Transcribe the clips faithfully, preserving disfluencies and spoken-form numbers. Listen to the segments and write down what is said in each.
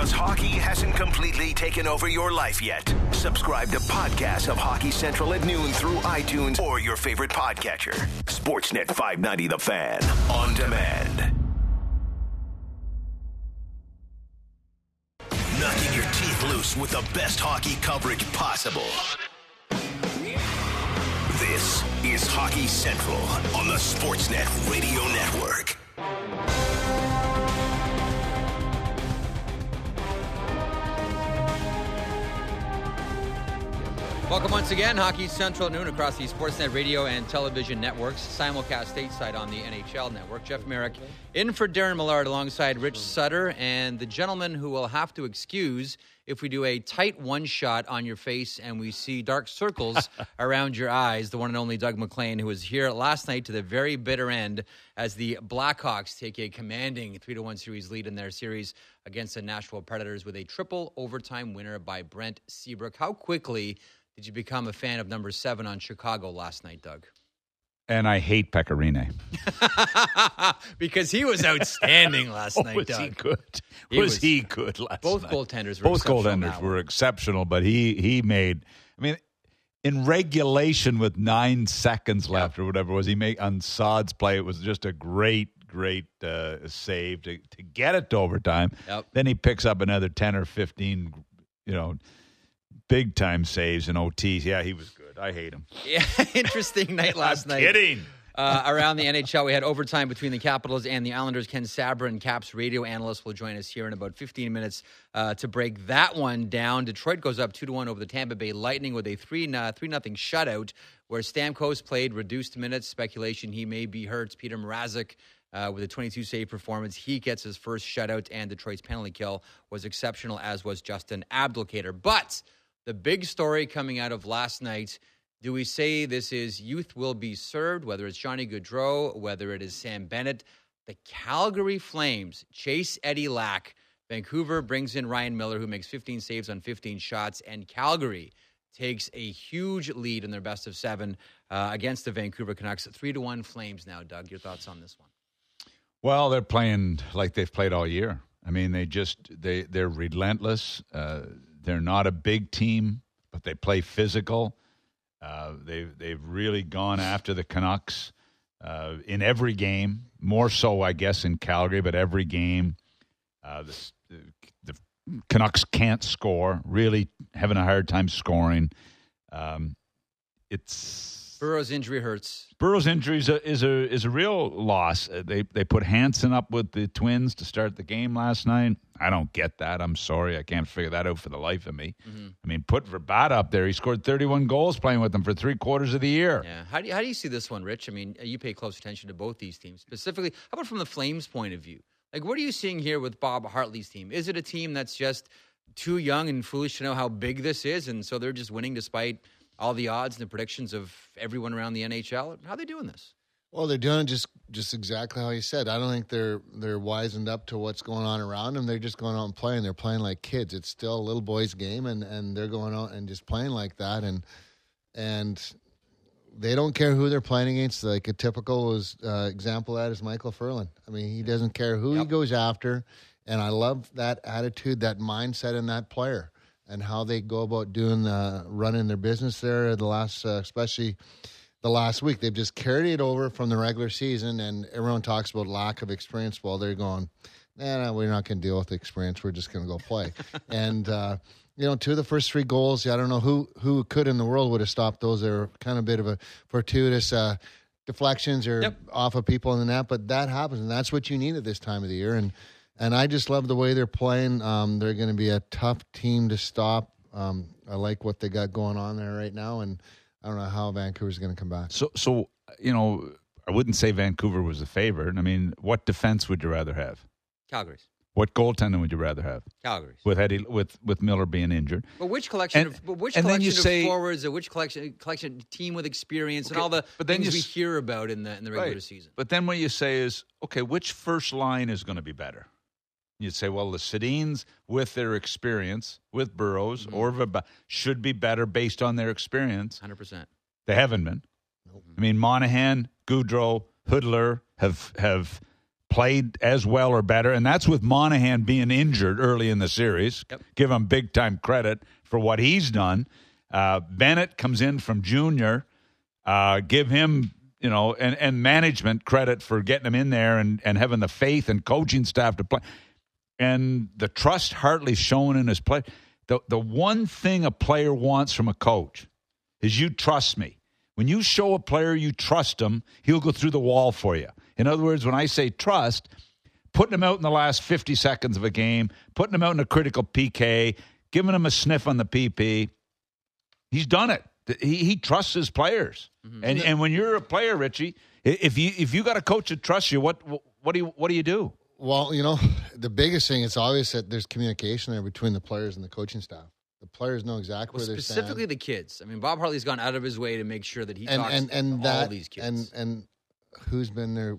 because hockey hasn't completely taken over your life yet. Subscribe to podcasts of Hockey Central at noon through iTunes or your favorite podcatcher. Sportsnet five ninety The Fan. On demand. Knocking your teeth loose with the best hockey coverage possible. This is Hockey Central on the Sportsnet Radio Network. Welcome once again, Hockey Central at noon across the Sportsnet radio and television networks, simulcast stateside on the N H L network. Jeff Merrick in for Darren Millard alongside Rich Sutter, and the gentleman who will have to excuse if we do a tight one-shot on your face and we see dark circles around your eyes, the one and only Doug MacLean, who was here last night to the very bitter end as the Blackhawks take a commanding three to one series lead in their series against the Nashville Predators with a triple overtime winner by Brent Seabrook. How quickly did you become a fan of number seven on Chicago last night, Doug? And I hate Pecorine. Because he was outstanding last oh, night, was Doug. he good? He was, was he good last both night? Both goaltenders were both exceptional. Both goaltenders were exceptional, but he, he made, I mean, in regulation with nine seconds left yep. or whatever it was, he made on Saad's play, it was just a great, great uh, save to, to get it to overtime. Yep. Then he picks up another ten or fifteen, you know, big time saves in O Ts. Yeah, he was good. I hate him. Yeah, interesting night last I'm night. Kidding. Uh, around the N H L, we had overtime between the Capitals and the Islanders. Ken Sabrin, Caps radio analyst, will join us here in about fifteen minutes uh, to break that one down. Detroit goes up two to one over the Tampa Bay Lightning with a three nothing shutout, where Stamkos played reduced minutes. Speculation he may be hurt. Peter Mrazek Uh, with a twenty-two save performance. He gets his first shutout, and Detroit's penalty kill was exceptional, as was Justin Abdelkader. But the big story coming out of last night, do we say this is youth will be served, whether it's Johnny Gaudreau, whether it is Sam Bennett? The Calgary Flames chase Eddie Lack. Vancouver brings in Ryan Miller, who makes fifteen saves on fifteen shots, and Calgary takes a huge lead in their best of seven uh, against the Vancouver Canucks. Three to one Flames now, Doug. Your thoughts on this one? Well, they're playing like they've played all year. I mean, they just, they, they're relentless. Uh, they're not a big team, but they play physical. Uh, they've, they've really gone after the Canucks uh, in every game, more so, I guess, in Calgary, but every game. Uh, the, the Canucks can't score, really having a hard time scoring. Um, it's... Burrow's injury hurts. Burrow's injury is a is a, is a real loss. Uh, they they put Hansen up with the Twins to start the game last night. I don't get that. I'm sorry. I can't figure that out for the life of me. Mm-hmm. I mean, put Verbat up there. He scored thirty-one goals playing with them for three quarters of the year. Yeah. How do you, how do you see this one, Rich? I mean, you pay close attention to both these teams. Specifically, how about from the Flames' point of view? Like, what are you seeing here with Bob Hartley's team? Is it a team that's just too young and foolish to know how big this is, and so they're just winning despite all the odds and the predictions of everyone around the N H L? How are they doing this? Well, they're doing it just, just exactly how you said. I don't think they're they're wizened up to what's going on around them. They're just going out and playing. They're playing like kids. It's still a little boy's game, and, and they're going out and just playing like that. And and they don't care who they're playing against. Like a typical was, uh, example of that is Michael Furlan. I mean, he doesn't care who yep. he goes after. And I love that attitude, that mindset in that player, and how they go about doing uh, running their business there. The last, uh, especially the last week, they've just carried it over from the regular season, and everyone talks about lack of experience. Well, they're going, nah, nah we're not going to deal with the experience. We're just going to go play. and uh, you know, two of the first three goals, I don't know who who could in the world would have stopped those. They're kind of a bit of a fortuitous uh, deflections or yep. off of people in the net, but that happens, and that's what you need at this time of the year. And And I just love the way they're playing. Um, they're going to be a tough team to stop. Um, I like what they got going on there right now, and I don't know how Vancouver's going to come back. So, so you know, I wouldn't say Vancouver was a favorite. I mean, what defense would you rather have? Calgary's. What goaltending would you rather have? Calgary's. With Eddie, with with Miller being injured. But which collection and, of but which and collection then you of say, forwards, or which collection collection team with experience, okay, and all the but then things you, we hear about in the in the regular right. season? But then what you say is, okay, which first line is going to be better? You'd say, well, the Sedins, with their experience, with Burrows, mm-hmm. or Verba, should be better based on their experience. one hundred percent. They haven't been. Nope. I mean, Monahan, Gaudreau, Hoodler have have played as well or better, and that's with Monahan being injured early in the series. Yep. Give him big-time credit for what he's done. Uh, Bennett comes in from junior. Uh, give him, you know, and, and management credit for getting him in there and, and having the faith and coaching staff to play. And the trust Hartley's shown in his play. The, the one thing a player wants from a coach is you trust me. When you show a player you trust him, he'll go through the wall for you. In other words, when I say trust, putting him out in the last fifty seconds of a game, putting him out in a critical P K, giving him a sniff on the P P, he's done it. He, he trusts his players. Mm-hmm. And and when you're a player, Richie, if you if you got a coach that trusts you, what what do you what do you do? Well, you know, the biggest thing, it's obvious that there's communication there between the players and the coaching staff. The players know exactly well, where they're specifically stand. the kids. I mean, Bob Hartley's gone out of his way to make sure that he and, talks and, and to that, all these kids. And and who's been their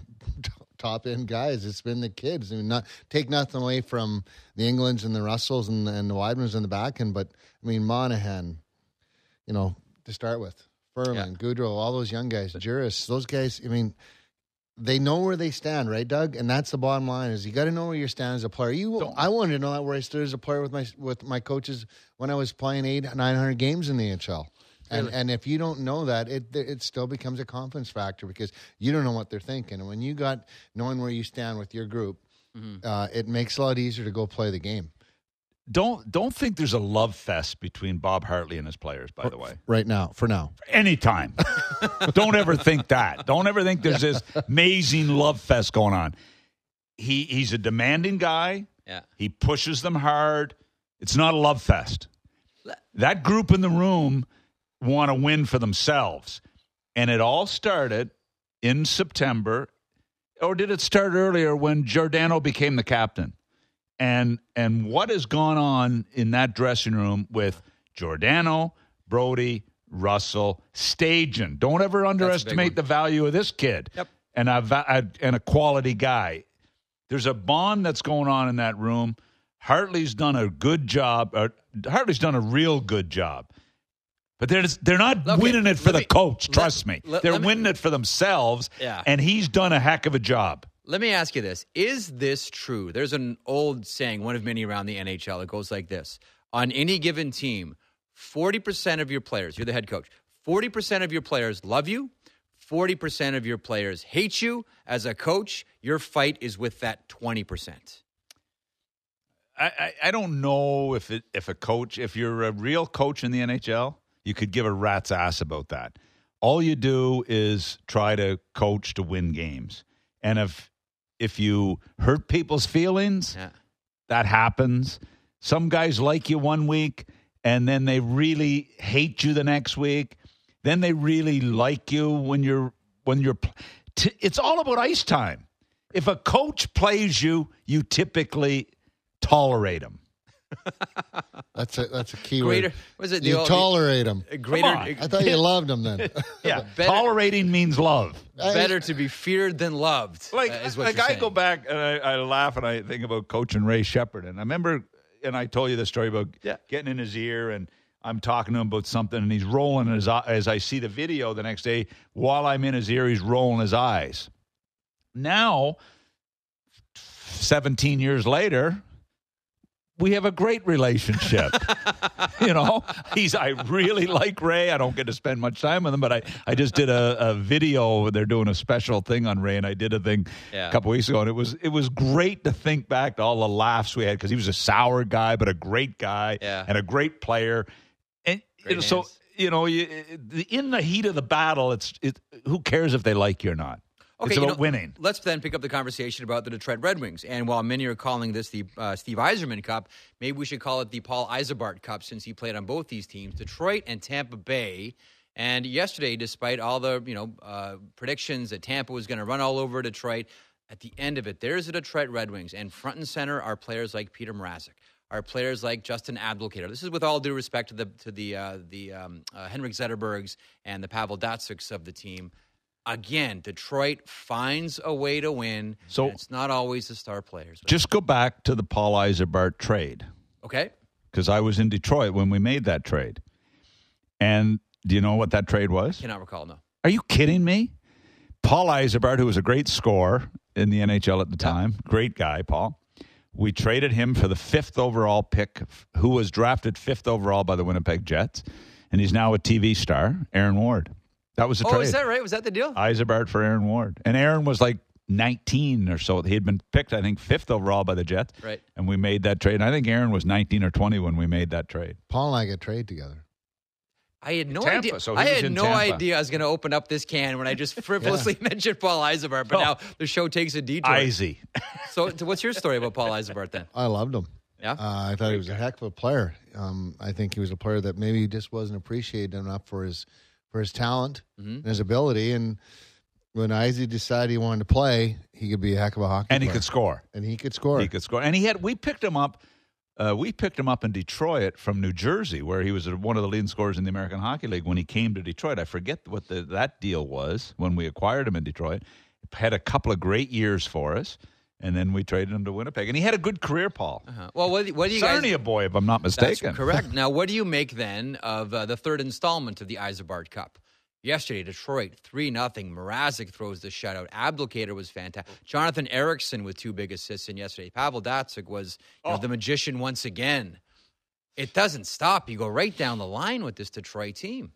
top end guys? It's been the kids. I mean, not take nothing away from the Englands and the Russells and, and the Weidmans in the back end, but I mean Monahan, you know, to start with, Furman, Yeah. Goudreau, all those young guys, Juris, those guys. I mean, they know where they stand, right, Doug? And that's the bottom line: is you got to know where you stand as a player. You, Don't. I wanted to know that where I stood as a player with my with my coaches when I was playing eight, nine hundred games in the N H L. And Really? and if you don't know that, it it still becomes a confidence factor because you don't know what they're thinking. And when you got knowing where you stand with your group, mm-hmm. uh, it makes it a lot easier to go play the game. Don't don't think there's a love fest between Bob Hartley and his players, by the way. Right now, for now. Anytime. Don't ever think that. Don't ever think there's this amazing love fest going on. He he's a demanding guy. Yeah. He pushes them hard. It's not a love fest. That group in the room want to win for themselves. And it all started in September, or did it start earlier when Giordano became the captain? And and what has gone on in that dressing room with Giordano, Brody, Russell, staging. Don't ever underestimate the value of this kid. Yep. And a, a and a quality guy. There's a bond that's going on in that room. Hartley's done a good job. Uh, Hartley's done a real good job. But they're just, they're not Okay, winning it for the me, coach. Let, Trust me, let, they're let me, winning it for themselves. Yeah. And he's done a heck of a job. Let me ask you this. Is this true? There's an old saying, one of many around the N H L. It goes like this. On any given team, forty percent of your players, you're the head coach, forty percent of your players love you, forty percent of your players hate you. As a coach, your fight is with that twenty percent. I, I, I don't know if it, if a coach, if you're a real coach in the N H L, you could give a rat's ass about that. All you do is try to coach to win games. And if if you hurt people's feelings, Yeah. that happens. Some guys like you one week, and then they really hate you the next week. Then they really like you when you're when you're. T- it's all about ice time. If a coach plays you, you typically tolerate him. That's a that's a key Greater, word. was it You the old- tolerate them. a greater, on. I thought you loved them then. Yeah, Better- tolerating means love. better to be feared than loved. Like, uh, is what like you're I saying. go back and I, I laugh and I think about coaching Ray Shepard. And I remember, and I told you the story about Yeah. getting in his ear and I'm talking to him about something and he's rolling his eye. As I see the video the next day, while I'm in his ear, he's rolling his eyes. Now, seventeen years later, we have a great relationship. You know, he's, I really like Ray. I don't get to spend much time with him, but I, I just did a, a video. They're doing a special thing on Ray, and I did a thing Yeah. a couple weeks ago, and it was, it was great to think back to all the laughs we had because he was a sour guy, but a great guy Yeah. and a great player. And Great you know, so, hands. you know, you, in the heat of the battle, it's, it, who cares if they like you or not? Okay, it's you about know, winning. Let's then pick up the conversation about the Detroit Red Wings. And while many are calling this the uh, Steve Yzerman Cup, maybe we should call it the Paul Yzerman Cup since he played on both these teams, Detroit and Tampa Bay. And yesterday, despite all the you know uh, predictions that Tampa was going to run all over Detroit, at the end of it, there's the Detroit Red Wings. And front and center are players like Peter Mrazek, are players like Justin Abdelkader. This is with all due respect to the to the uh, the um, uh, Henrik Zetterbergs and the Pavel Datsyks of the team. Again, Detroit finds a way to win. So- and it's not always the star players. Just go back to the Paul Yzerman trade. Okay. Because I was in Detroit when we made that trade. And do you know what that trade was? Cannot recall, no. Are you kidding me? Paul Yzerman, who was a great scorer, in the N H L at the time. Great guy, Paul. We traded him for the fifth overall pick, who was drafted fifth overall by the Winnipeg Jets, and he's now a T V star, Aaron Ward. That was the oh, trade. is that right? Was that the deal? Yzerberg for Aaron Ward. And Aaron was like nineteen or so. He had been picked, I think, fifth overall by the Jets. Right. And we made that trade. And I think Aaron was nineteen or twenty when we made that trade. Paul and I get trade together. I had no Tampa, idea. so he I was had in no Tampa. idea I was going to open up this can when I just frivolously mentioned Paul Yzerberg, but Oh. now the show takes a detour. Izzy. So, so what's your story about Paul Yzerberg then? I loved him. Yeah? Uh, I thought he was a heck of a player. Um, I think he was a player that maybe just wasn't appreciated enough for his for his talent Mm-hmm. and his ability. And when Izzy decided he wanted to play, he could be a heck of a hockey And he player. could score. And he could score. He could score. And he had, we picked him up. Uh, we picked him up in Detroit from New Jersey, where he was one of the leading scorers in the American Hockey League when he came to Detroit. I forget what the, that deal was when we acquired him in Detroit. Had a couple of great years for us, and then we traded him to Winnipeg. And he had a good career, Paul. Uh-huh. Well, what, what do you guys... Sarnia boy, if I'm not That's mistaken. correct. Now, what do you make then of uh, the third installment of the Yzerberg Cup? Yesterday, Detroit, three nothing. Mrazek throws the shutout. Abdelkader was fantastic. Jonathan Eriksson with two big assists in yesterday. Pavel Datsyuk was you know, Oh. the magician once again. It doesn't stop. You go right down the line with this Detroit team.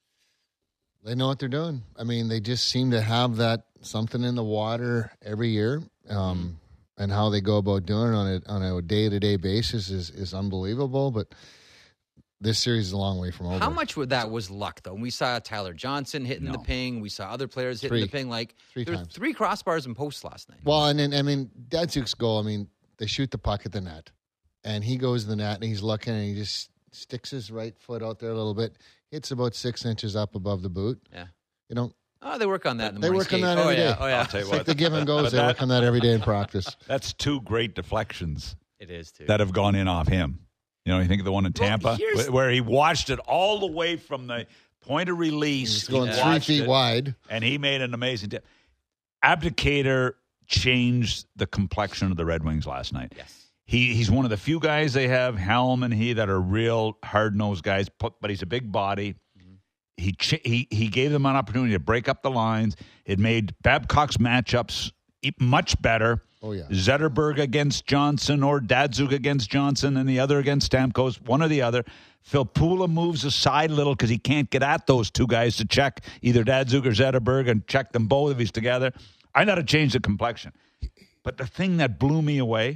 They know what they're doing. I mean, they just seem to have that something in the water every year. Um, and how they go about doing it on a on a day to day basis is is unbelievable. But this series is a long way from over. How much of that was luck, though? We saw Tyler Johnson hitting No. the ping. We saw other players hitting Three. the ping. Like Three there's times. three crossbars and posts last night. Well, and then I mean, Datsuk's goal. I mean, they shoot the puck at the net, and he goes to the net, and he's looking, and he just sticks his right foot out there a little bit. It's about six inches up above the boot. Yeah. You know, Oh, they work on that in the they morning work on skate. that oh, every yeah. day. Oh, yeah. I'll tell you it's like what. the give and goes. But They that- work on that every day in practice. That's two great deflections It is, too. that have gone in off him. You know, you think of the one in Well, Tampa, here's- wh- where he watched it all the way from the point of release. He's going He three watched feet it, wide. and he made an amazing tip. Abdicator changed the complexion of the Red Wings last night. Yes. He he's one of the few guys they have, Helm and he, that are real hard nosed guys. But, but he's a big body. Mm-hmm. He ch- he he gave them an opportunity to break up the lines. It made Babcock's matchups e- much better. Oh, yeah. Zetterberg against Johnson or Datsuk against Johnson and the other against Stamkos, one or the other. Filppula moves aside a little because he can't get at those two guys to check either Datsuk or Zetterberg and check them both if he's together. I got to change the complexion. But the thing that blew me away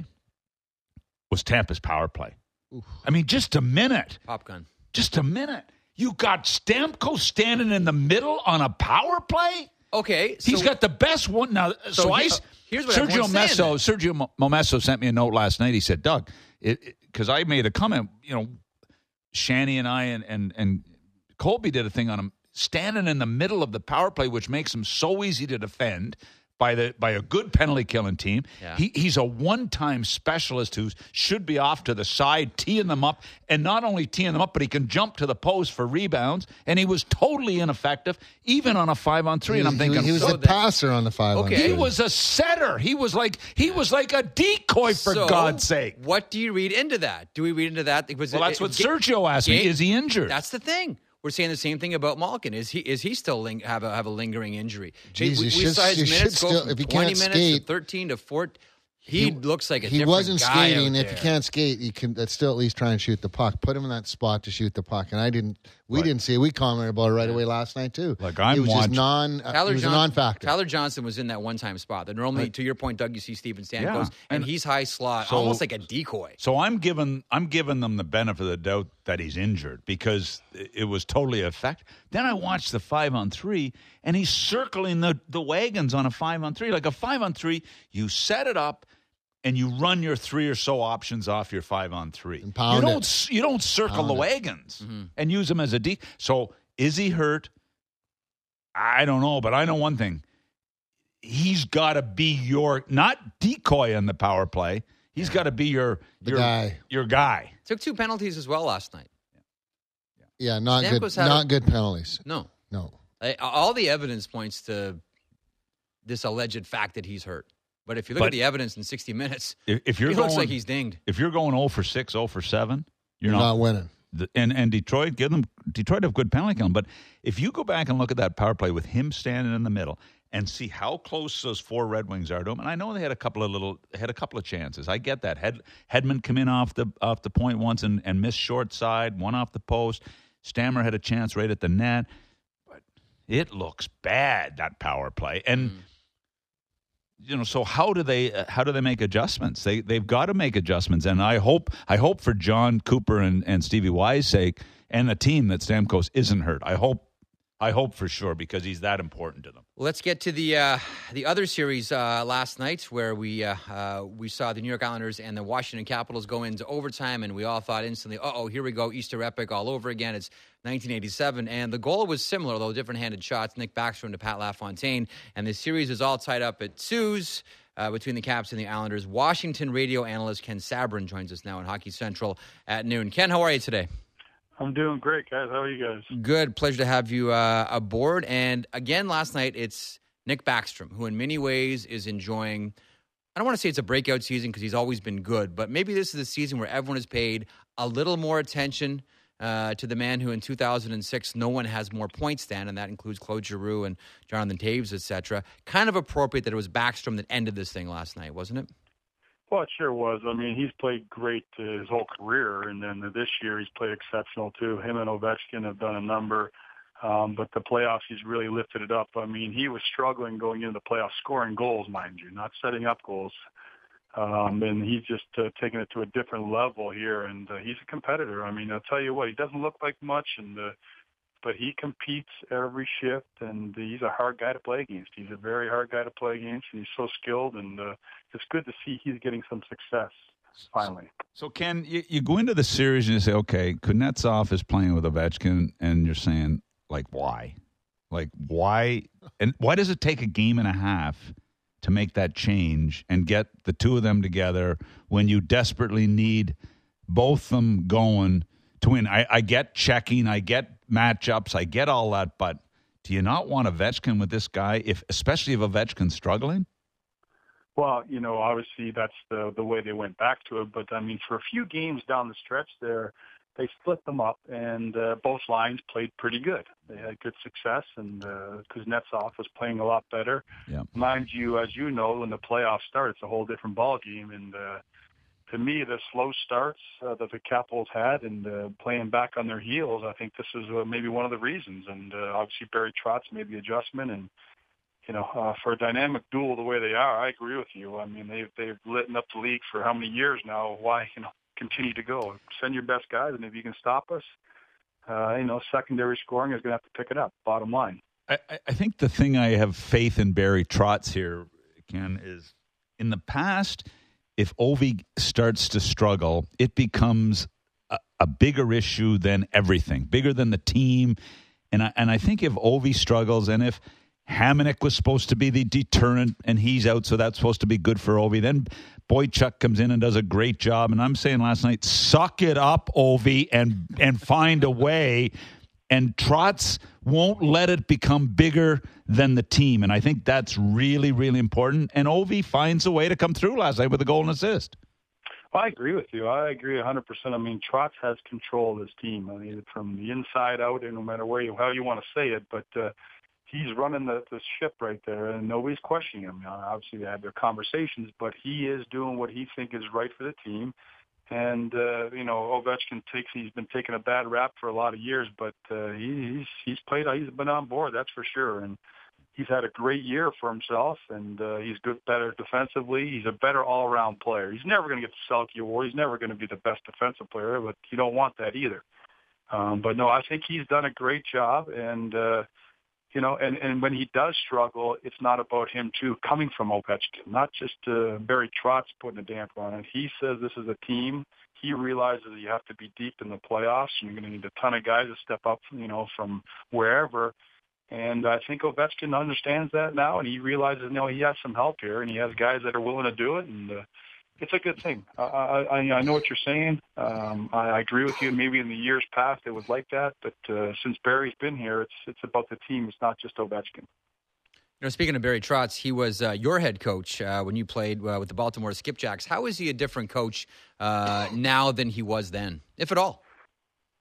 was Tampa's power play. Oof. I mean, just a minute. Pop gun. Just a minute. You got Stamkos standing in the middle on a power play? Okay. So He's got the best one now. So, So I, he- uh, here's what Sergio everyone's saying Messo, Sergio Mo- Momesso sent me a note last night. He said, "Doug, because I made a comment. You know, Shanny and I and and and Colby did a thing on him standing in the middle of the power play, which makes him so easy to defend." By the by a good penalty killing team. Yeah. He he's a one time specialist who should be off to the side, teeing them up, and not only teeing them up, but he can jump to the post for rebounds. And he was totally ineffective, even on a five on three. He And was, I'm thinking, he was so the that- passer on the five. Okay. on he three. was a setter. He was like he was like a decoy for So, God's sake. What do you read into that? Do we read into that? Was Well, it- that's what it- Sergio asked me. Ga- Is he injured? That's the thing. We're saying the same thing about Malkin. Is he is he still ling- have a have a lingering injury? Jeez, we, you we should- saw his you should minutes go still- from if he twenty can't minutes skate- to thirteen to fourteen. He, looks like a he different wasn't guy skating. out If you there. can't skate, you can. Let's still at least try and shoot the puck. Put him in that spot to shoot the puck. And I didn't. We Right. didn't see it. We commented about it right away last night too. Like, I'm he was watching- just non. Uh, Tyler he was John- a non-factor. Tyler Johnson was in that one-time spot. That normally, to your point, Doug, you see Steven Stamkos, Yeah, and, and- he's high slot, So- almost like a decoy. So I'm giving I'm giving them the benefit of the doubt that he's injured because it it was totally effective. Then I watched the five on three, and he's circling the, the wagons on a five on three. Like a five on three, you set it up and you run your three or so options off your five on three. And pound you it. don't s- you don't circle Pound the it. wagons Mm-hmm. and use them as a de. So is he hurt? I don't know, but I know one thing. He's got to be your not decoy on the power play. He's got to be your The your guy. Your guy. Took two penalties as well last night. Yeah, not good. Stamkos had a- Not good penalties. No, No. I, all the evidence points to this alleged fact that he's hurt. But if you look But- at the evidence in sixty minutes, If, if you're he going, looks like he's dinged. if you're going zero for six, zero for seven, you're You're not. not winning. the- and and Detroit give them Detroit have good penalty killing. But if you go back and look at that power play with him standing in the middle, and see how close those four Red Wings are to him. And I know they had a couple of little, had a couple of chances. I get that. Head, Hedman come in off the off the point once and, and missed short side, one off the post. Stammer had a chance right at the net. But it looks bad, that power play. And, mm. you know, so how do they uh, how do they make adjustments? They, they've got to make adjustments. And I hope I hope for John Cooper and, and Stevie Y's sake and the team that Stamkos isn't hurt. I hope I hope for sure, because he's that important to them. Let's get to the uh, the other series uh, last night, where we uh, uh, we saw the New York Islanders and the Washington Capitals go into overtime, and we all thought instantly, uh-oh, here we go, Easter epic all over again. It's nineteen eighty-seven, and the goal was similar, though different-handed shots, Nick Backstrom to Pat LaFontaine, and the series is all tied up at twos uh, between the Caps and the Islanders. Washington radio analyst Ken Sabourin joins us now on Hockey Central at noon. Ken, how are you today? I'm doing great, guys. How are you guys? Good. Pleasure to have you uh, aboard. And again, last night, it's Nick Backstrom, who in many ways is enjoying, I don't want to say it's a breakout season because he's always been good, but maybe this is a season where everyone has paid a little more attention uh, to the man who in two thousand six no one has more points than, and that includes Claude Giroux and Jonathan Toews, et cetera. Kind of appropriate that it was Backstrom that ended this thing last night, wasn't it? Well, it sure was. I mean, he's played great his whole career, and then this year he's played exceptional too. Him and Ovechkin have done a number, um, but the playoffs he's really lifted it up. I mean, he was struggling going into the playoffs, scoring goals, mind you, not setting up goals. Um, and he's just uh, taken it to a different level here, and uh, he's a competitor. I mean, I'll tell you what, he doesn't look like much, and uh, but he competes every shift, and he's a hard guy to play against. He's a very hard guy to play against, and he's so skilled, and uh, it's good to see he's getting some success finally. So, so Ken, you, you go into the series and you say, okay, Kuznetsov is playing with Ovechkin, and you're saying, like, why? Like, why? And why does it take a game and a half to make that change and get the two of them together when you desperately need both of them going to win? I, I get checking, I get matchups, I get all that, but do you not want Ovechkin with this guy, if especially if Ovechkin's struggling? Well, you know, obviously that's the the way they went back to it, but I mean, for a few games down the stretch there, they split them up, and uh, both lines played pretty good. They had good success, and uh, Kuznetsov was playing a lot better. Yeah. Mind you, as you know, when the playoffs start, it's a whole different ball game, and uh, to me, the slow starts uh, that the Capitals had and uh, playing back on their heels, I think this is uh, maybe one of the reasons. And uh, obviously Barry Trotz made the adjustment. And, you know, uh, for a dynamic duel the way they are, I agree with you. I mean, they've, they've lit up the league for how many years now? Why, you know, continue to go? Send your best guys, and if you can stop us, uh, you know, secondary scoring is going to have to pick it up, bottom line. I, I think the thing I have faith in Barry Trotz here, Ken, is in the past – if Ovi starts to struggle, it becomes a, a bigger issue than everything, bigger than the team. And I, and I think if Ovi struggles, and if Hamonic was supposed to be the deterrent and he's out, so that's supposed to be good for Ovi, then Boychuk comes in and does a great job. And I'm saying last night, suck it up, Ovi, and and find a way. And Trotz won't let it become bigger than the team. And I think that's really, really important. And Ovi finds a way to come through last night with a goal and assist. Well, I agree with you. I agree one hundred percent. I mean, Trotz has control of his team. I mean, from the inside out, and no matter where you, how you want to say it, but uh, he's running the, the ship right there, and nobody's questioning him. You know, obviously, they have their conversations, but he is doing what he thinks is right for the team. And, uh, you know, Ovechkin takes, he's been taking a bad rap for a lot of years, but uh, he, he's he's played, he's been on board, that's for sure. And he's had a great year for himself, and uh, he's good, better defensively. He's a better all-around player. He's never going to get the Selke Award. He's never going to be the best defensive player, but you don't want that either. Um, but, no, I think he's done a great job, and, uh, you know, and, and when he does struggle, it's not about him, too, coming from Ovechkin, not just uh, Barry Trotz putting a damper on it. He says this is a team. He realizes that you have to be deep in the playoffs, and you're going to need a ton of guys to step up, you know, from wherever. And I think Ovechkin understands that now, and he realizes, you know, he has some help here, and he has guys that are willing to do it, and uh, it's a good thing. I, I, I know what you're saying. Um, I, I agree with you. Maybe in the years past it was like that, but uh, since Barry's been here, it's it's about the team. It's not just Ovechkin. You know, speaking of Barry Trotz, he was uh, your head coach uh, when you played uh, with the Baltimore Skipjacks. How is he a different coach uh, now than he was then, if at all?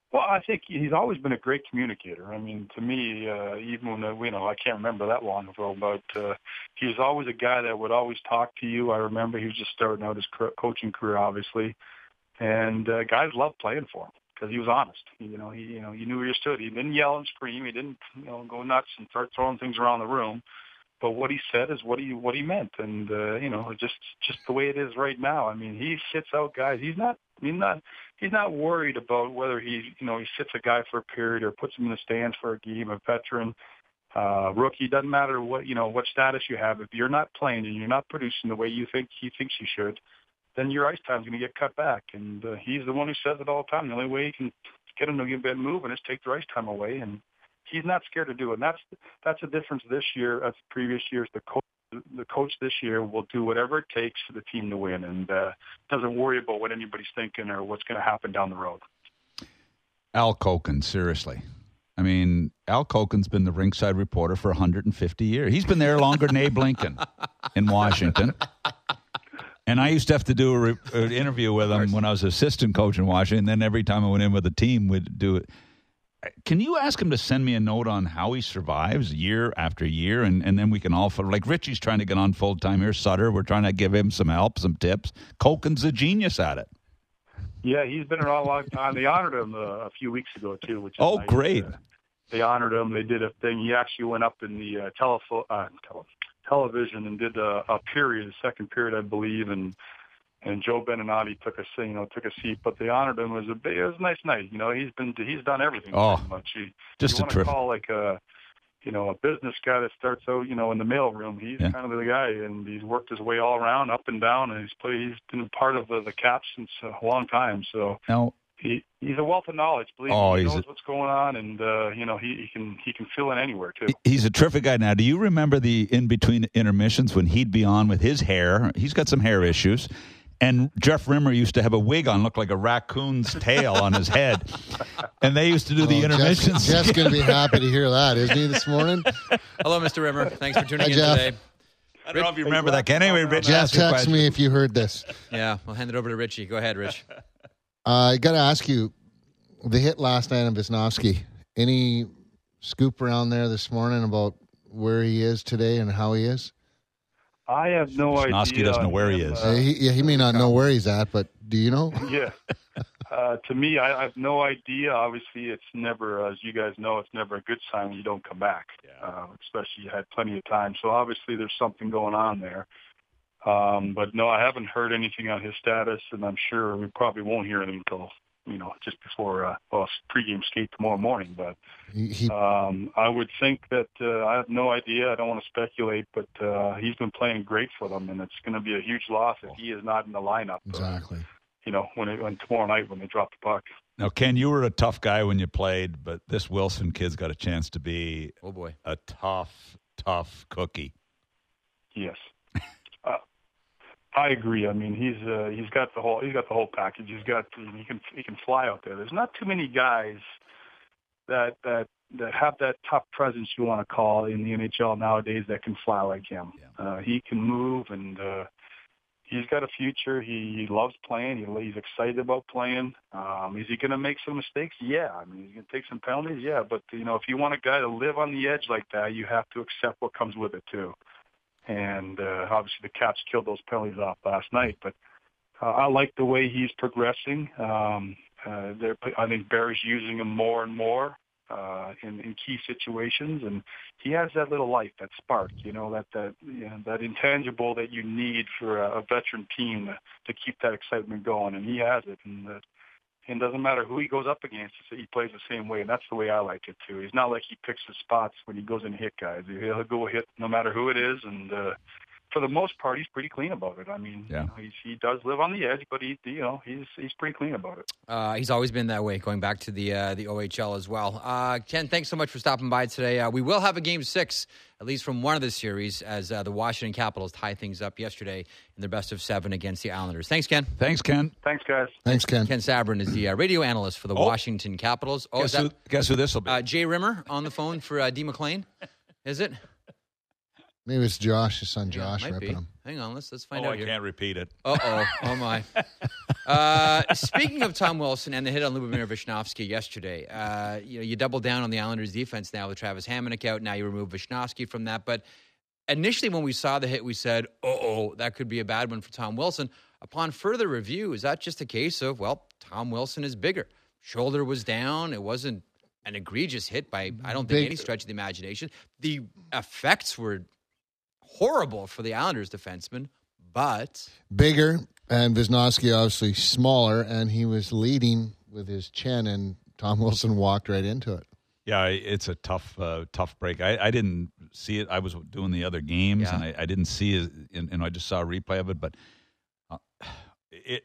Well, I think he's always been a great communicator. I mean, to me, uh, even when, uh, you know, I can't remember that long ago, but uh, he was always a guy that would always talk to you. I remember he was just starting out his co- coaching career, obviously, and uh, guys loved playing for him because he was honest. He, you know, he, you know, you knew where you stood. He didn't yell and scream. He didn't, you know, go nuts and start throwing things around the room. But what he said is what he what he meant, and uh, you know, just just the way it is right now. I mean, he sits out guys. He's not he's not he's not worried about whether he you know he sits a guy for a period or puts him in the stands for a game. A veteran, uh, rookie, doesn't matter what you know what status you have. If you're not playing and you're not producing the way you think he thinks you should, then your ice time's going to get cut back. And uh, he's the one who says it all the time. The only way you can get him to get bad moving is take the ice time away, and he's not scared to do it. And that's that's a difference this year as previous years. The coach, the coach this year will do whatever it takes for the team to win, and uh, doesn't worry about what anybody's thinking or what's going to happen down the road. Al Koken, seriously. I mean, Al Koken's been the rinkside reporter for one hundred fifty years. He's been there longer than Abe Lincoln in Washington. And I used to have to do a re- an interview with him when I was assistant coach in Washington. And then every time I went in with the team, we'd do it. Can you ask him to send me a note on how he survives year after year? And, and then we can all, like Richie's trying to get on full-time here, Sutter, we're trying to give him some help, some tips. Koken's a genius at it. Yeah, he's been around a long time. They honored him uh, a few weeks ago, too. Which is oh, nice. great. Uh, they honored him. They did a thing. He actually went up in the uh, telefo- uh, tele- television and did a, a period, a second period, I believe, and And Joe Beninati took a you know took a seat, but they honored him. It was a it was a nice night. You know, he's been he's done everything oh, pretty much. He, just you a want trip. to call like a you know a business guy that starts out you know in the mailroom. He's yeah. kind of the guy, and he's worked his way all around, up and down, and he's played. He's been part of the, the Caps since a long time. So now, he he's a wealth of knowledge. Believe oh, me, he he's knows a, what's going on, and uh, you know he, he can he can fill in anywhere too. He's a terrific guy. Now, do you remember the in between intermissions when he'd be on with his hair? He's got some hair issues. And Jeff Rimmer used to have a wig on, looked like a raccoon's tail on his head. And they used to do the oh, intermissions. Jeff's, Jeff's going to be happy to hear that, isn't he, this morning? Hello, Mister Rimmer. Thanks for tuning Hi, in Jeff. today. I don't know if you remember that. Can anyway, Rich, Jeff, text me if you heard this. Yeah, we'll hand it over to Richie. Go ahead, Rich. Uh, I got to ask you, the hit last night on Wisnowski, any scoop around there this morning about where he is today and how he is? I have no idea. Wisnowski doesn't know where he is. Uh, he, yeah, he may not know where he's at, but do you know? Yeah. Uh, to me, I, I have no idea. Obviously, it's never, as you guys know, it's never a good sign when you don't come back, yeah. uh, especially you had plenty of time. So obviously there's something going on there. Um, but no, I haven't heard anything on his status, and I'm sure we probably won't hear anything until, you know, just before, uh, well, pregame skate tomorrow morning. But he, he, um, I would think that uh, I have no idea. I don't want to speculate, but uh, he's been playing great for them, and it's going to be a huge loss if he is not in the lineup. Exactly. Uh, you know, when, it, when tomorrow night when they drop the puck. Now, Ken, you were a tough guy when you played, but this Wilson kid's got a chance to be oh boy. a tough, tough cookie. Yes. uh, I agree. I mean, he's uh, he's got the whole he's got the whole package. He's got he can he can fly out there. There's not too many guys that that that have that tough presence you want to call in the N H L nowadays that can fly like him. Yeah. Uh, he can move, and uh, he's got a future. He, he loves playing. He, he's excited about playing. Um, is he going to make some mistakes? Yeah. I mean, he's going to take some penalties. Yeah. But you know, if you want a guy to live on the edge like that, you have to accept what comes with it too. And uh, obviously the Caps killed those penalties off last night. But uh, I like the way he's progressing. Um, uh, I think Barry's using him more and more uh, in, in key situations, and he has that little life, that spark, you know, that that you know, that intangible that you need for a, a veteran team to, to keep that excitement going, and he has it. And uh, it doesn't matter who he goes up against, he plays the same way, and that's the way I like it too. He's not like he picks his spots when he goes in to hit guys. He'll go hit no matter who it is, and uh, for the most part, he's pretty clean about it. I mean, yeah. you know, he's, he does live on the edge, but he, you know, he's he's pretty clean about it. Uh, he's always been that way, going back to the uh, the O H L as well. Uh, Ken, thanks so much for stopping by today. Uh, we will have a game six, at least from one of the series, as uh, the Washington Capitals tie things up yesterday in their best of seven against the Islanders. Thanks, Ken. Thanks, Ken. Thanks, guys. Thanks, Ken. Ken Sabrin is the uh, radio analyst for the oh. Washington Capitals. Oh, guess, is that, who, guess who this will be? Uh, Jay Rimmer on the phone for uh, D. McLean. Is it? Maybe it's Josh, his son Yeah, Josh, might ripping be. him. Hang on, let's let's find Oh, out I here. can't repeat it. Uh-oh. Oh, my. Uh, speaking of Tom Wilson and the hit on Lubomir Visnovsky yesterday, uh, you know, you double down on the Islanders' defense now with Travis Hamonic out. Now you remove Visnovsky from that. But initially when we saw the hit, we said, uh-oh, that could be a bad one for Tom Wilson. Upon further review, is that just a case of, well, Tom Wilson is bigger? Shoulder was down. It wasn't an egregious hit by, I don't think, Big- any stretch of the imagination. The effects were horrible for the Islanders defenseman, but Bigger, and Wisnowski obviously smaller, and he was leading with his chin, and Tom Wilson walked right into it. Yeah, it's a tough, uh, tough break. I, I didn't see it. I was doing the other games, Yeah. and I, I didn't see it, and, and I just saw a replay of it. But uh, it,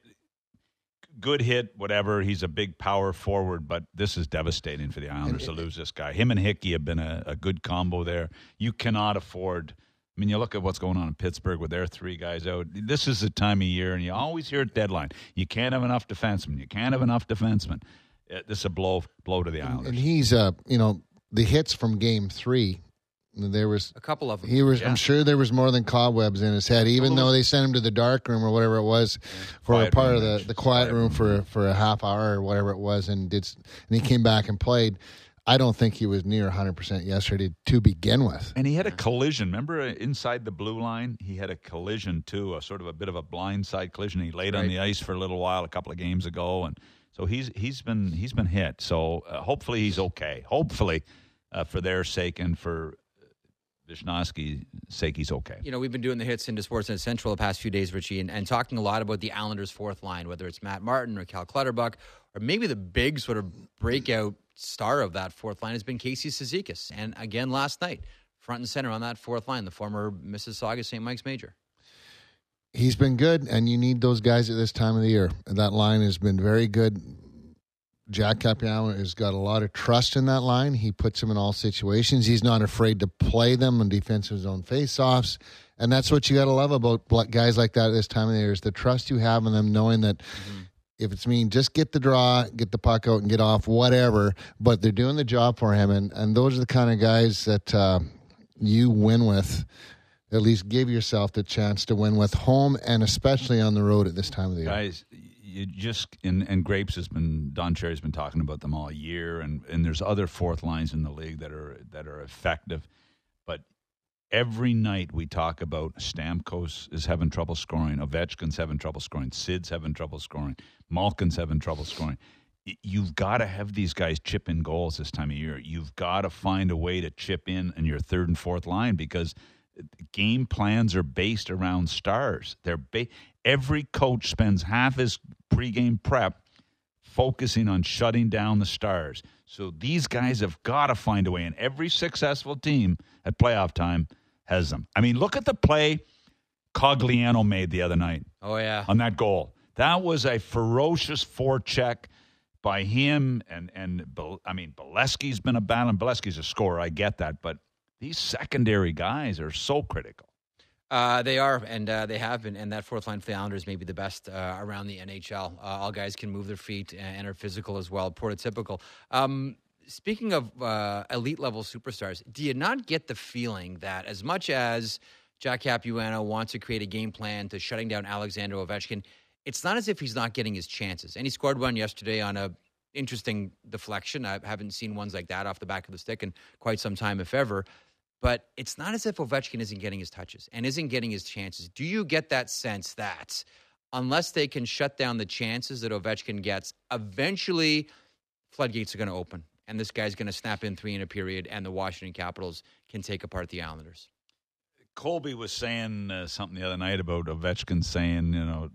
good hit, whatever. He's a big power forward, but this is devastating for the Islanders to lose this guy. Him and Hickey have been a, a good combo there. You cannot afford. I mean, you look at what's going on in Pittsburgh with their three guys out. This is the time of year, and you always hear at deadline, you can't have enough defensemen. You can't have enough defensemen. Uh, This is a blow blow to the Islanders. And he's, uh, you know, the hits from game three, there was, a couple of them. he was, yeah. I'm sure there was more than cobwebs in his head, even though they sent him to the dark room or whatever it was for Quiet a part room, of the, Mitch. the quiet Quiet room room. for, for a half hour or whatever it was, and did, and he came back and played. I don't think he was near one hundred percent yesterday to begin with. And he had a collision. Remember uh, inside the blue line? He had a collision, too, a sort of a bit of a blindside collision. He laid on Right. the ice for a little while a couple of games ago. And so he's he's been he's been hit. So uh, hopefully he's okay. Hopefully, uh, for their sake and for Visnovsky's sake, he's okay. You know, we've been doing the hits into Sportsnet Central the past few days, Richie, and, and talking a lot about the Islanders' fourth line, whether it's Matt Martin or Cal Clutterbuck, or maybe the big sort of breakout star of that fourth line has been Casey Cizikas. And again, last night, front and center on that fourth line, the former Mississauga Saint Mike's Major. He's been good, and you need those guys at this time of the year. That line has been very good. Jack Capiano has got a lot of trust in that line. He puts them in all situations. He's not afraid to play them in defensive zone faceoffs, and that's what you got to love about guys like that at this time of the year is the trust you have in them, knowing that mm-hmm. if it's mean, just get the draw, get the puck out, and get off, whatever. But they're doing the job for him, and, and those are the kind of guys that uh, you win with. At least give yourself the chance to win with home and especially on the road at this time of the year. Guys, you just and, and Grapes has been Don Cherry's been talking about them all year, and, and there's other fourth lines in the league that are that are effective. But every night we talk about Stamkos is having trouble scoring, Ovechkin's having trouble scoring, Sid's having trouble scoring, Malkin's having trouble scoring. You've got to have these guys chip in goals this time of year. You've got to find a way to chip in in your third and fourth line because game plans are based around stars. They're ba- every coach spends half his pregame prep focusing on shutting down the stars. So these guys have got to find a way, and every successful team at playoff time has them. I mean, look at the play Cogliano made the other night. Oh, yeah. On that goal. That was a ferocious forecheck by him, and, and I mean, Bolesky's been a battle, and Bolesky's a scorer, I get that, but these secondary guys are so critical. Uh, they are, and uh, they have been. And that fourth line for the Islanders may be the best uh, around the N H L. Uh, all guys can move their feet and are physical as well, prototypical. Um, speaking of uh, elite-level superstars, do you not get the feeling that as much as Jack Capuano wants to create a game plan to shutting down Alexander Ovechkin, it's not as if he's not getting his chances. And he scored one yesterday on a interesting deflection. I haven't seen ones like that off the back of the stick in quite some time, if ever. But it's not as if Ovechkin isn't getting his touches and isn't getting his chances. Do you get that sense that unless they can shut down the chances that Ovechkin gets, eventually floodgates are going to open and this guy's going to snap in three in a period and the Washington Capitals can take apart the Islanders? Colby was saying uh, something the other night about Ovechkin saying, you know,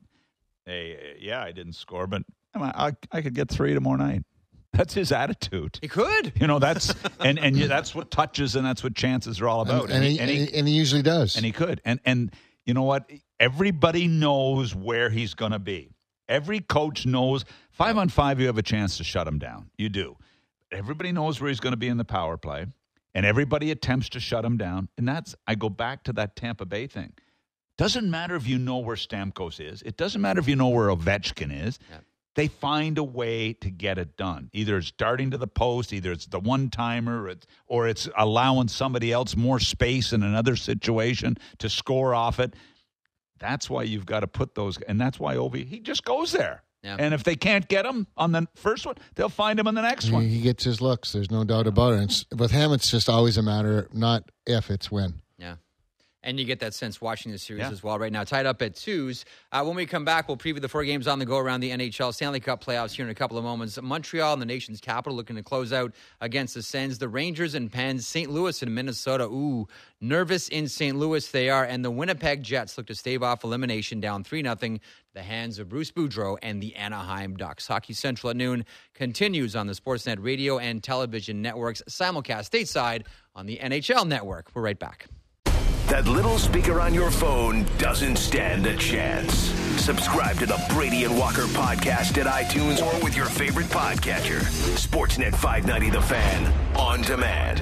hey, yeah, I didn't score, but I, I could get three tomorrow night. That's his attitude. He could. You know, that's and, and that's what touches and that's what chances are all about. And, and, he, and, he, and he usually does. And he could. And and you know what? Everybody knows where he's going to be. Every coach knows five on five, you have a chance to shut him down. You do. Everybody knows where he's going to be in the power play, and everybody attempts to shut him down. And that's, I go back to that Tampa Bay thing. Doesn't matter if you know where Stamkos is. It doesn't matter if you know where Ovechkin is. Yeah. they find a way to get it done. Either it's darting to the post, either it's the one-timer, or it's, or it's allowing somebody else more space in another situation to score off it. That's why you've got to put those, and that's why Ovi, he just goes there. Yeah. And if they can't get him on the first one, they'll find him on the next one. He gets his looks. There's no doubt about it. It's, with him, it's just always a matter, not if, it's when. Yeah. And you get that sense watching the series yeah. as well right now. Tied up at twos. Uh, when we come back, we'll preview the four games on the go around the N H L Stanley Cup playoffs here in a couple of moments. Montreal and the nation's capital looking to close out against the Sens. The Rangers and Pens. Saint Louis and Minnesota. Ooh, nervous in Saint Louis they are. And the Winnipeg Jets look to stave off elimination down three nothing. The hands of Bruce Boudreau and the Anaheim Ducks. Hockey Central at noon continues on the Sportsnet radio and television networks. Simulcast stateside on the N H L network. We're right back. That little speaker on your phone doesn't stand a chance. Subscribe to the Brady and Walker podcast at iTunes or with your favorite podcatcher. Sportsnet five ninety The Fan, on demand.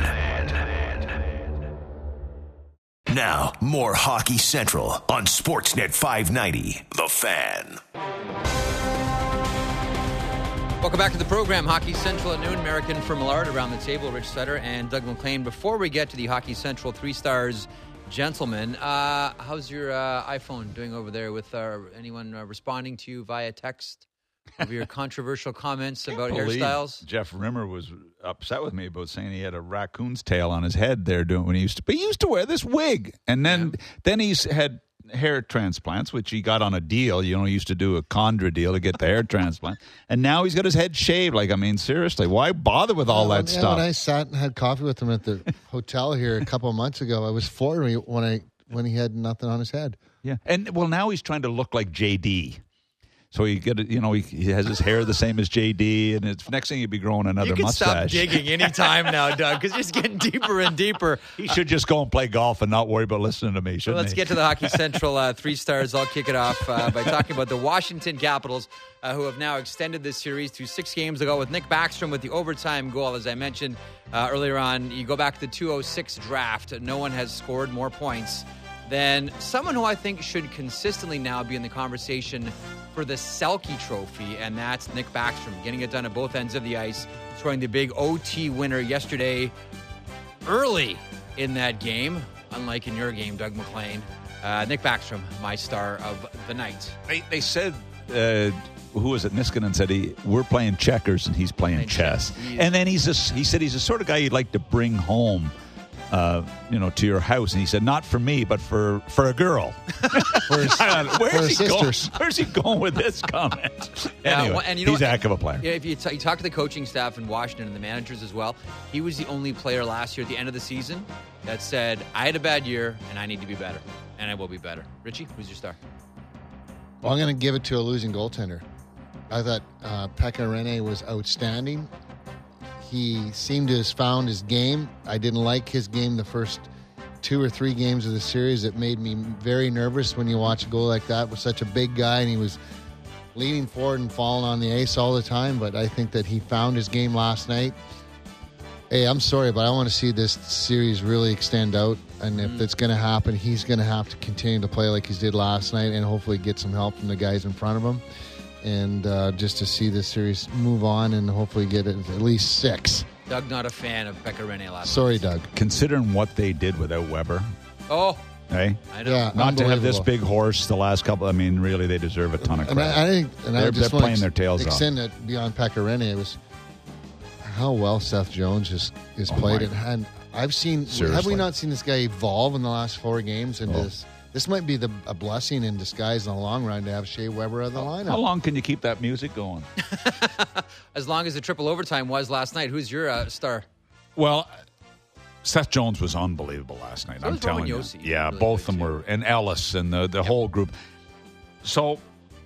Now, more Hockey Central on Sportsnet five ninety The Fan. Welcome back to the program, Hockey Central at noon. American for Millard around the table, Rich Sutter and Doug McLean. Before we get to the Hockey Central Three Stars Gentlemen, uh, how's your uh, iPhone doing over there with uh, anyone uh, responding to you via text over your controversial comments about hairstyles? Jeff Rimmer was upset with me about saying he had a raccoon's tail on his head there doing when he used to, but he used to wear this wig. And then, yeah. then he's had hair transplants, which he got on a deal. You know, he used to do a Condra deal to get the hair transplant. And now he's got his head shaved. Like, I mean, seriously, why bother with all yeah, that yeah, stuff? When I sat and had coffee with him at the hotel here a couple of months ago, I was floored when I when he had nothing on his head. Yeah. And, well, now he's trying to look like J D. So he get, you know, he, he has his hair the same as J D, and it's next thing he'd be growing another you can mustache. Stop digging anytime now, Doug, because it's getting deeper and deeper. He should just go and play golf and not worry about listening to me, shouldn't well, let's he? get to the Hockey Central uh, Three Stars. I'll kick it off uh, by talking about the Washington Capitals, uh, who have now extended this series to six games ago with Nick Backstrom with the overtime goal. As I mentioned uh, earlier on, you go back to the two oh six draft. No one has scored more points than someone who I think should consistently now be in the conversation for the Selke Trophy, and that's Nick Backstrom, getting it done at both ends of the ice, scoring the big O T winner yesterday early in that game, unlike in your game, Doug McLean. Uh, Nick Backstrom, my star of the night. They, they said, uh, who was it? Niskanen said, he, we're playing checkers and he's playing, playing chess. chess. And then he's a, he said he's the sort of guy you'd like to bring home Uh, you know, to your house. And he said, not for me, but for, for a girl. for his, Where's for he his going? sisters. Where's he going with this comment? Yeah, anyway, well, and you know he's what, a heck of a player. Yeah, if you, t- you talk to the coaching staff in Washington and the managers as well, he was the only player last year at the end of the season that said, I had a bad year and I need to be better, and I will be better. Richie, who's your star? Well, I'm going to give it to a losing goaltender. I thought uh, Pekka Rinne was outstanding. He seemed to have found his game. I didn't like his game the first two or three games of the series. It made me very nervous when you watch a goal like that with such a big guy, and he was leaning forward and falling on the ace all the time. But I think that he found his game last night. Hey, I'm sorry, but I want to see this series really extend out. And if mm. it's going to happen, he's going to have to continue to play like he did last night and hopefully get some help from the guys in front of him. And uh, just to see this series move on and hopefully get it at least six. Doug, not a fan of Pekka Rinne last Sorry, night. Doug. Considering what they did without Weber. Oh. Hey? I know. Yeah, not to have this big horse the last couple, I mean, really, they deserve a ton of credit. And I, I think, and they're I just they're playing their tails off. Extend it beyond Pekka Rinne. It was how well Seth Jones has, has oh played my. it. And I've seen, Seriously. have we not seen this guy evolve in the last four games? And oh. this this might be the a blessing in disguise in the long run to have Shea Weber of the lineup. How long can you keep that music going? As long as the triple overtime was last night. Who's your uh, star? Well, Seth Jones was unbelievable last night. So I'm was telling Roman you. Josi. Yeah, Really both of them good, were, and Ellis and the, the Yep. whole group. So,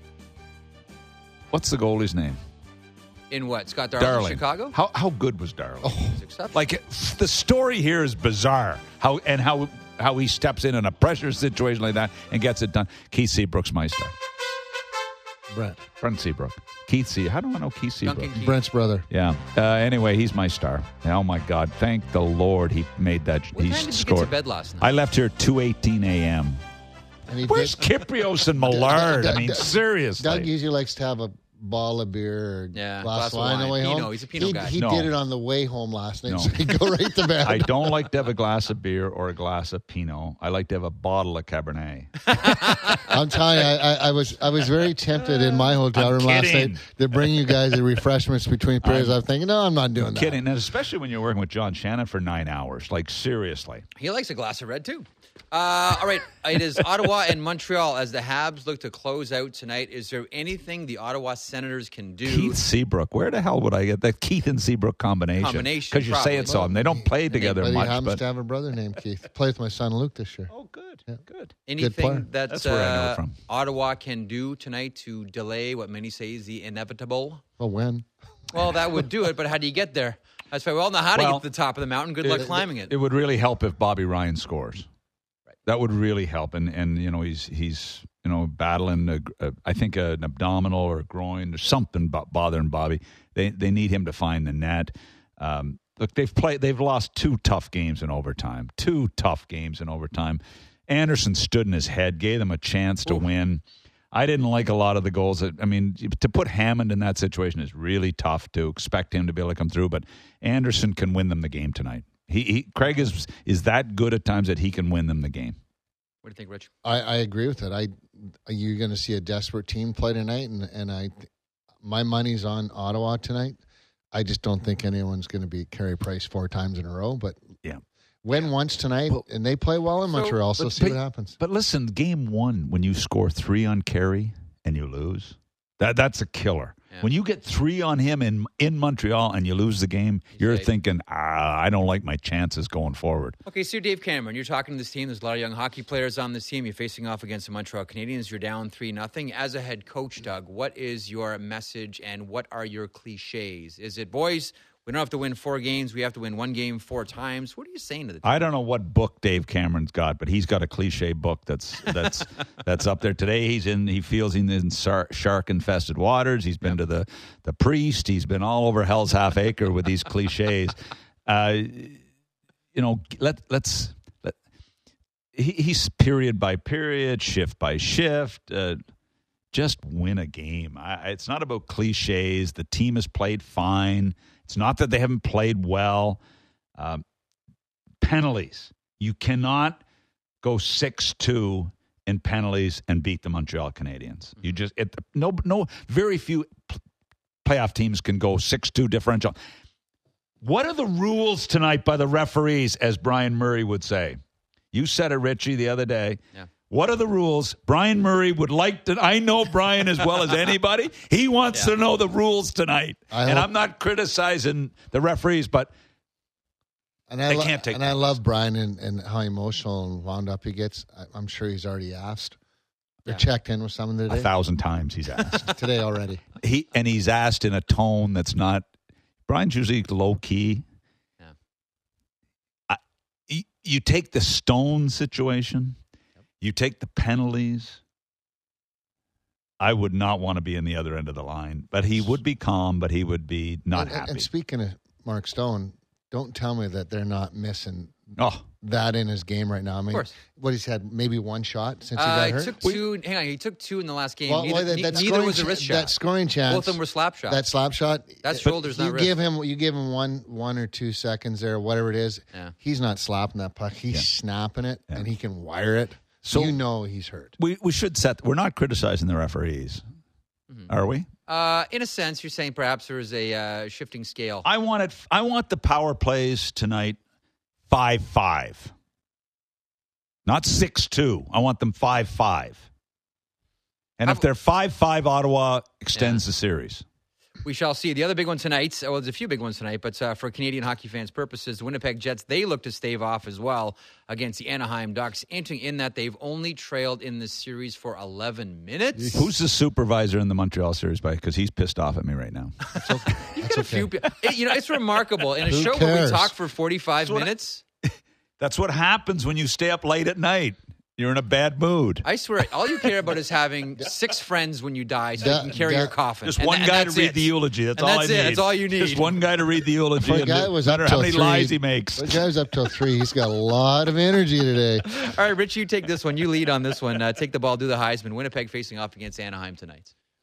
what's the goalie's name? In what? Scott Darling, Darling. in Chicago? How how good was Darling? He's exceptional. Like, the story here is bizarre. How and how how he steps in in a pressure situation like that and gets it done. Keith Seabrook's my star. Brent. Brent Seabrook. Keith Seabrook. How do I know Keith Seabrook? Duncan Keith. Brent's brother. Yeah. Uh, anyway, he's my star. Oh, my God. Thank the Lord he made that. What he time did scored. you get to bed last night? I left here at two eighteen a.m. And he Where's did- Kiprios and Millard? Doug- I mean, Doug- seriously. Doug usually likes to have a bottle of beer or Yeah, glass, glass of of wine on the way wine. home. Pinot. He's a Pinot he, guy. He No. did it on the way home last night, No. so he'd go right to bed. I don't like to have a glass of beer or a glass of Pinot. I like to have a bottle of Cabernet. I'm telling you, I, I, I was I was very tempted in my hotel I'm room last kidding. night to bring you guys the refreshments between periods. I'm thinking, no, I'm not doing that. Kidding. And especially when you're working with John Shannon for nine hours. Like, seriously. He likes a glass of red, too. Uh, all right, it is Ottawa and Montreal as the Habs look to close out tonight. Is there anything the Ottawa Senators can do? Keith Seabrook. Where the hell would I get that Keith and Seabrook combination? Combination, Because you say probably. it so. They don't play together But he much. happens But to have a brother named Keith. Played with my son Luke this year. oh, good, good. Anything player. that That's where I know it uh, from. Ottawa can do tonight to delay what many say is the inevitable? Well, when? Well, that would do it, but how do you get there? That's why we all know how to Well, get to the top of the mountain. Good luck climbing it. It would really help if Bobby Ryan scores. That would really help, and and you know he's he's you know battling a, a, I think an abdominal or a groin or something bo- bothering Bobby. They they need him to find the net. Um, look, they've played they've lost two tough games in overtime. Two tough games in overtime. Anderson stood in his head, gave them a chance to Ooh. win. I didn't like a lot of the goals. That, I mean, to put Hammond in that situation is really tough. To expect him to be able to come through, but Anderson can win them the game tonight. He, he Craig is is that good at times that he can win them the game. What do you think, Rich? I, I agree with it. I you're going to see a desperate team play tonight, and and I my money's on Ottawa tonight. I just don't think anyone's going to beat Carey Price four times in a row. But yeah, win once tonight, well, and they play well in Montreal. So, but, see but, what happens. But listen, game one when you score three on Carey and you lose, that that's a killer. Yeah. When you get three on him in in Montreal and you lose the game, He's you're safe. thinking, ah, I don't like my chances going forward. Okay, so Dave Cameron, you're talking to this team. There's a lot of young hockey players on this team. You're facing off against the Montreal Canadiens. You're down three nothing. As a head coach, Doug, what is your message and what are your cliches? Is it, boys, we don't have to win four games. We have to win one game four times. What are you saying to the team? I don't know what book Dave Cameron's got, but he's got a cliche book that's that's that's up there today. He's in. He feels he's in shark infested waters. He's been yep. to the the priest. He's been all over Hell's Half Acre with these cliches. Uh, you know, let let's let. He, he's period by period, shift by shift. Uh, just win a game. I, it's not about cliches. The team has played fine. It's not that they haven't played well. Um, penalties. You cannot go six two in penalties and beat the Montreal Canadiens. You just it, no no very few p- playoff teams can go six two differential. What are the rules tonight by the referees, as Brian Murray would say? You said it, Richie, the other day. Yeah. What are the rules? Brian Murray would like to. I know Brian as well as anybody. He wants yeah. to know the rules tonight. I and hope, I'm not criticizing the referees, but and I they lo- can't take And I love Brian and, and how emotional and wound up he gets. I, I'm sure he's already asked or yeah. checked in with someone today. A thousand times he's asked. Today already. He And he's asked in a tone that's not. Brian's usually low key. Yeah. I, you, you take the Stone situation. You take the penalties. I would not want to be in the other end of the line, but he would be calm, but he would be not and, happy. And speaking of Mark Stone, don't tell me that they're not missing oh. that in his game right now. I mean, of course. What he's had, maybe one shot since he uh, got he hurt? Took two, hang on, he took two in the last game. Well, neither well, that, that neither was a wrist ch- shot. That scoring chance. Both of them were slap shots. That slap shot. That's shoulders, you not wrist. give him, you give him one, one or two seconds there, whatever it is. Yeah. He's not slapping that puck. He's yeah. snapping it, yeah. and he can wire it. So you know he's hurt. We we should set. We're not criticizing the referees, mm-hmm. are we? Uh, in a sense, you're saying perhaps there is a uh, shifting scale. I want it. I want the power plays tonight five five, not six two. I want them five five. And if they're five five, Ottawa extends yeah. the series. We shall see. The other big one tonight, well, there's a few big ones tonight, but uh, for Canadian hockey fans' purposes, the Winnipeg Jets, they look to stave off as well against the Anaheim Ducks, entering in that they've only trailed in this series for eleven minutes. Who's the supervisor in the Montreal series? By Because he's pissed off at me right now. That's okay. You've got a few. Okay. It, you know, it's remarkable. In a Who show cares? where we talk for forty-five That's minutes. I, that's what happens when you stay up late at night. You're in a bad mood. I swear, all you care about is having six friends when you die so that, you can carry that, your coffin. Just and, one and guy to read it. the eulogy. That's and all that's I it. need. That's all you need. Just one guy to read the eulogy. For a and guy no was matter up how till many three, lies he makes. The guy was up till three. He's got a lot of energy today. All right, Rich, you take this one. You lead on this one. Uh, take the ball, do the Heisman. Winnipeg facing off against Anaheim tonight.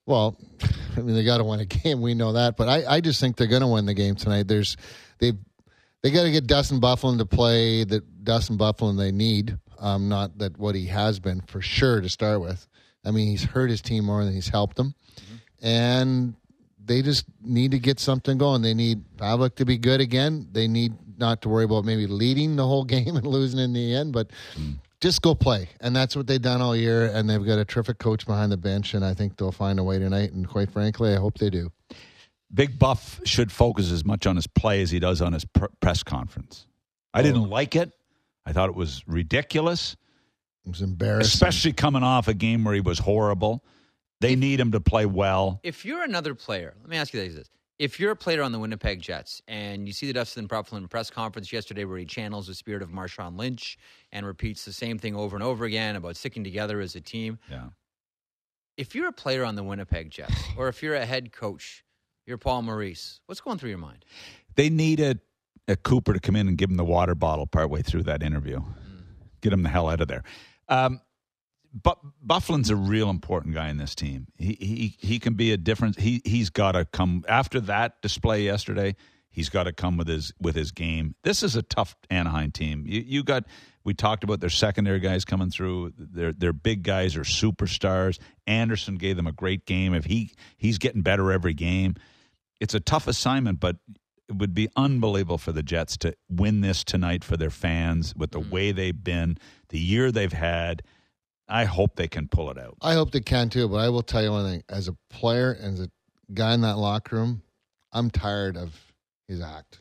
Well, I mean, they got to win a game. We know that. But I, I just think they're going to win the game tonight. There's, they they got to get Dustin Byfuglien to play the Dustin Byfuglien they need. Um, not that what he has been, for sure, to start with. I mean, he's hurt his team more than he's helped them. Mm-hmm. And they just need to get something going. They need Pavelec to be good again. They need not to worry about maybe leading the whole game and losing in the end, but mm. just go play. And that's what they've done all year, and they've got a terrific coach behind the bench, and I think they'll find a way tonight, and quite frankly, I hope they do. Big Buff should focus as much on his play as he does on his pr- press conference. I oh. didn't like it. I thought it was ridiculous. It was embarrassing. Especially coming off a game where he was horrible. They if, need him to play well. If you're another player, let me ask you this. If you're a player on the Winnipeg Jets and you see the Dustin Byfuglien press conference yesterday where he channels the spirit of Marshawn Lynch and repeats the same thing over and over again about sticking together as a team. Yeah. If you're a player on the Winnipeg Jets or if you're a head coach, you're Paul Maurice, what's going through your mind? They need a, a Cooper to come in and give him the water bottle partway through that interview. Mm. Get him the hell out of there. Um, but Byfuglien's a real important guy in this team. He he he can be a difference. He he's got to come after that display yesterday. He's got to come with his with his game. This is a tough Anaheim team. You you got we talked about their secondary guys coming through. Their their big guys are superstars. Anderson gave them a great game. If he he's getting better every game. It's a tough assignment, but it would be unbelievable for the Jets to win this tonight for their fans with the mm. way they've been, the year they've had. I hope they can pull it out. I hope they can too, but I will tell you one thing. As a player and as a guy in that locker room, I'm tired of his act.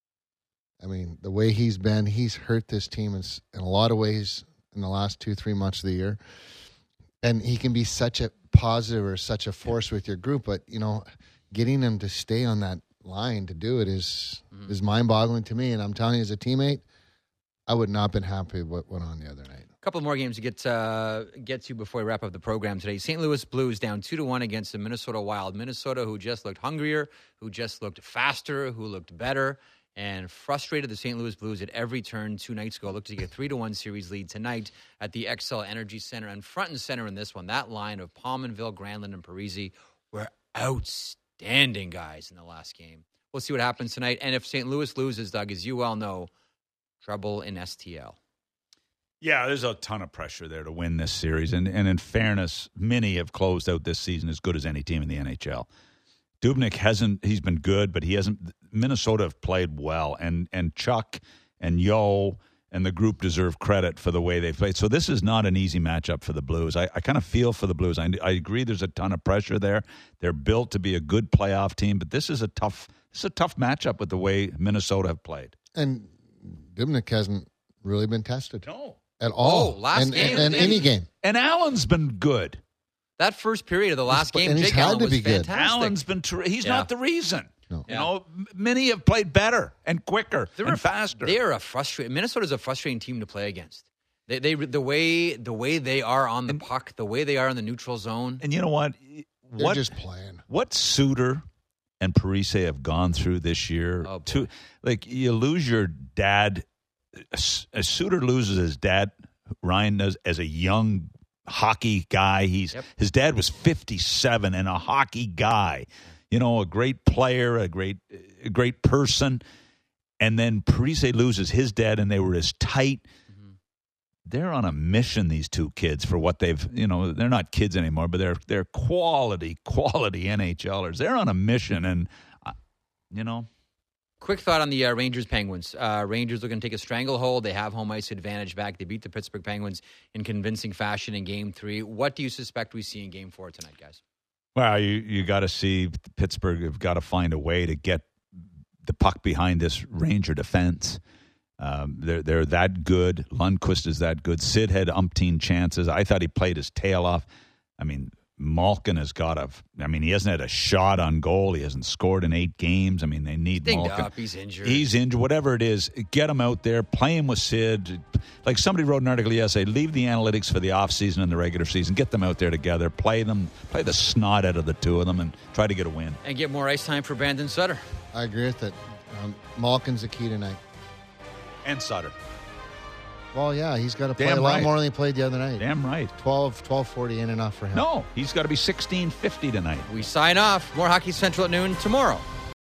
I mean, the way he's been, he's hurt this team in, in a lot of ways in the last two, three months of the year. And he can be such a positive or such a force with your group, but, you know, getting him to stay on that line to do it is mm-hmm. is mind-boggling to me. And I'm telling you, as a teammate, I would not have been happy with what went on the other night. A couple more games to get uh, get to before we wrap up the program today. Saint Louis Blues down two to one against the Minnesota Wild. Minnesota, who just looked hungrier, who just looked faster, who looked better, and frustrated the Saint Louis Blues at every turn two nights ago. Looked to get a three to one series lead tonight at the Xcel Energy Center. And front and center in this one, that line of Pominville, Granlund, and Parise were outstanding guys in the last game. We'll see what happens tonight. And if Saint Louis loses, Doug, as you well know, trouble in S T L. Yeah, there's a ton of pressure there to win this series. And, and in fairness, many have closed out this season as good as any team in the N H L. Dubnyk hasn't, he's been good, but he hasn't, Minnesota have played well. And, and Chuck and Yo and the group deserve credit for the way they've played. So this is not an easy matchup for the Blues. I, I kind of feel for the Blues. I, I agree there's a ton of pressure there. They're built to be a good playoff team, but this is a tough, this is a tough matchup with the way Minnesota have played. And Dubnyk hasn't really been tested. No. At all. Oh, last and, game. And, and any game. And Allen's been good. That first period of the last he's, game, Jake Allen was fantastic. Allen's been ter- he's yeah. not the reason. No. You know, many have played better and quicker They're and a, faster. They are a frustrating. Minnesota's a frustrating team to play against. They, they, the way, the way they are on the and, puck, the way they are in the neutral zone. And you know what? They're what, just playing. What Suter and Parise have gone through this year? Oh, to like, you lose your dad. A Suter loses his dad. Ryan does as a young hockey guy. He's yep. His dad was fifty-seven and a hockey guy. You know, a great player, a great, a great person. And then Parise loses his dad, and they were as tight. Mm-hmm. They're on a mission, these two kids, for what they've, you know, they're not kids anymore, but they're they're quality, quality NHLers. They're on a mission, and, uh, you know. Quick thought on the uh, Rangers Penguins. Uh, Rangers looking to take a stranglehold. They have home ice advantage back. They beat the Pittsburgh Penguins in convincing fashion in Game Three. What do you suspect we see in Game Four tonight, guys? Well, you you got to see Pittsburgh have got to find a way to get the puck behind this Ranger defense. Um, they're they're that good. Lundqvist is that good. Sid had umpteen chances. I thought he played his tail off. I mean, Malkin has got a. I mean, he hasn't had a shot on goal. He hasn't scored in eight games. I mean, they need Dinged Malkin. Up. He's injured. He's injured. Whatever it is, get him out there. Play him with Sid. Like somebody wrote an article yesterday. Leave the analytics for the offseason and the regular season. Get them out there together. Play them. Play the snot out of the two of them and try to get a win. And get more ice time for Brandon Sutter. I agree with it. Um, Malkin's the key tonight. And Sutter. Well, yeah, he's got to play Damn a lot right. more than he played the other night. Damn right. twelve, twelve forty in enough for him. No, he's got to be sixteen fifty tonight. We sign off. More Hockey Central at noon tomorrow.